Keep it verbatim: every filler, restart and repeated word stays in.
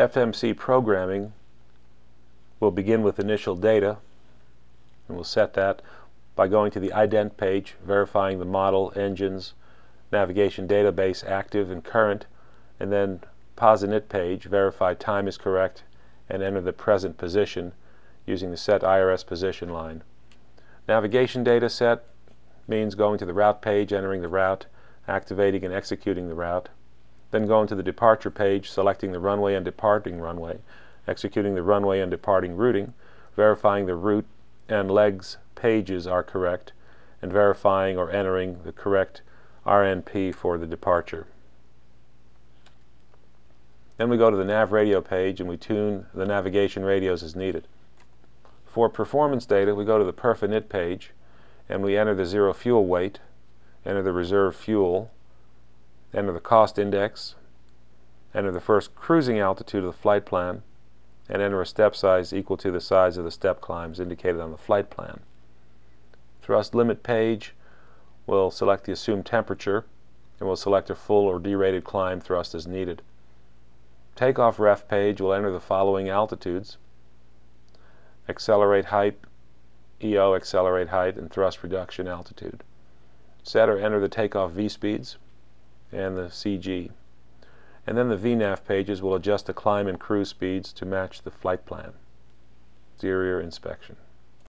F M C programming will begin with initial data, and we'll set that by going to the ident page, verifying the model, engines, navigation database active and current, and then posinit page, verify time is correct, and enter the present position using the set I R S position line. Navigation data set means going to the route page, entering the route, activating and executing the route. Then going to the departure page, selecting the runway and departing runway, executing the runway and departing routing, verifying the route and legs pages are correct, and verifying or entering the correct R N P for the departure. Then we go to the nav radio page and we tune the navigation radios as needed. For performance data, we go to the perfinit page and we enter the zero fuel weight, enter the reserve fuel, enter the cost index, enter the first cruising altitude of the flight plan, and enter a step size equal to the size of the step climbs indicated on the flight plan. Thrust limit page, we'll select the assumed temperature, and we'll select a full or derated climb thrust as needed. Takeoff ref page will enter the following altitudes: accelerate height, E O accelerate height, and thrust reduction altitude. Set or enter the takeoff V-speeds and the C G. And then the V NAV pages will adjust the climb and cruise speeds to match the flight plan. Exterior inspection.